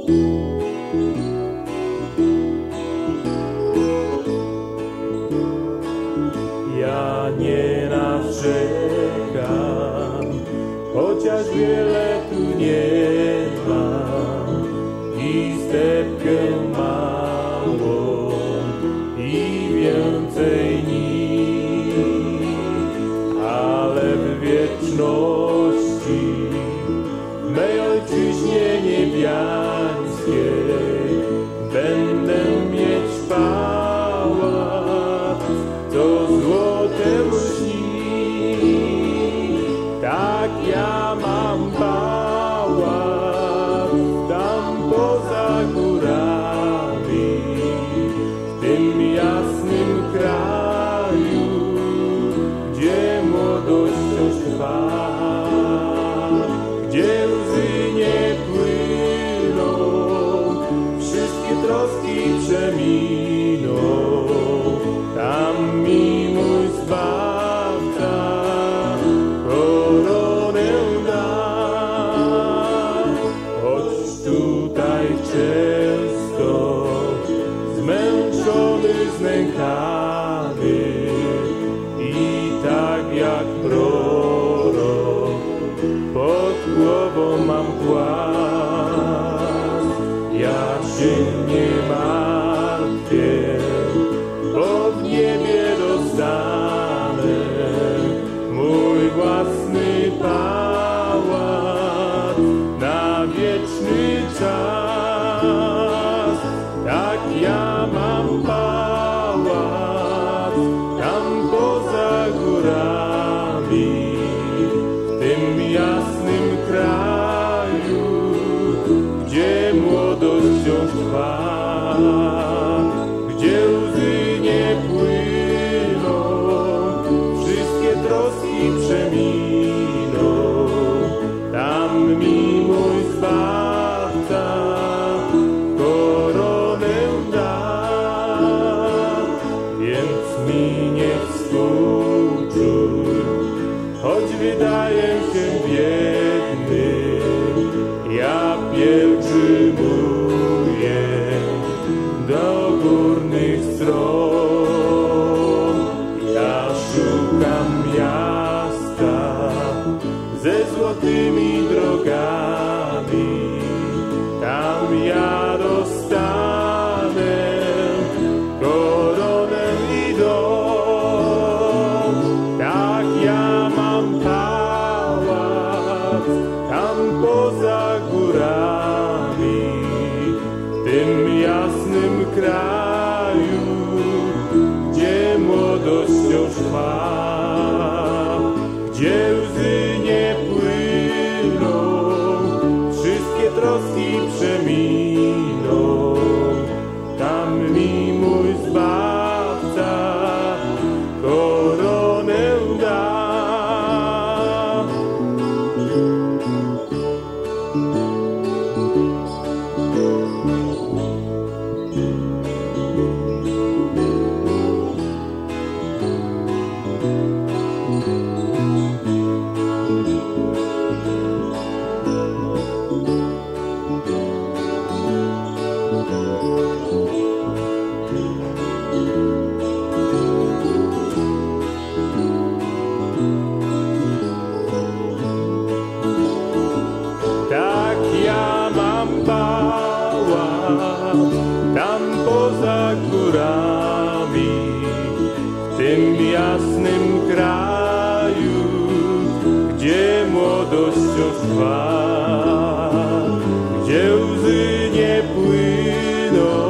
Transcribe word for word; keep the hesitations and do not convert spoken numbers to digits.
Ja nie narzekam, chociaż wiele tu nie mam i stepkę małą i więcej nic, ale w wieczności mej ojczyźnie niebiańskiej będę mieć pałac, co złotem lśni. Tak ja mam pałac tam poza górami, w tym jasnym kraju, gdzie młodością trwa, gdzie łzy nie płyną, wszystkie troski przeminą. Tam mi mój Zbawca koronę da, choć tutaj często zmęczony, znękany i tak jak prorok pod głową mam głaz. Ja się nie martwię, bo w niebie dostanę mój własny pałac na wieczny czas. Tak ja mam pałac tam poza górami, w tym jasnym kraju, gdzie młodością trwa, gdzie łzy nie płyną, wszystkie troski przeminą. Tam mi mój Zbawca koronę da, więc mi nie współczuj, choć wydaje się biedny. Ja pielgrzymuję do górnych stron. Ja szukam miasta ze złotymi drogami, tam ja dostanę koronę i dom. Tak ja mam pałac tam poza górami, w tym jasnym kraju, gdzie młodością trwa, gdzie łzy nie płyną, wszystkie troski przeminą. Tam mi mój Zbawca koronę da. Tak ja mam pałac tam poza górami, w tym jasnym kraju, gdzie młodością trwa, gdzie łzy nie płyną,